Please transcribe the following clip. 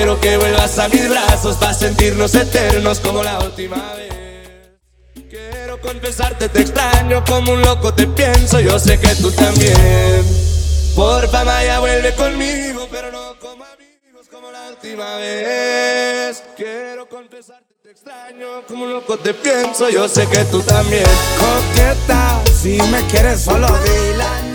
quiero que vuelvas a mis brazos para sentirnos eternos como la última vez. Quiero confesarte, te extraño como un loco, te pienso, yo sé que tú también. Porfa, Maya, vuelve conmigo, pero no como amigos como la última vez. Quiero confesarte, te extraño como un loco, te pienso, yo sé que tú también. Coqueta, si me quieres solo dila.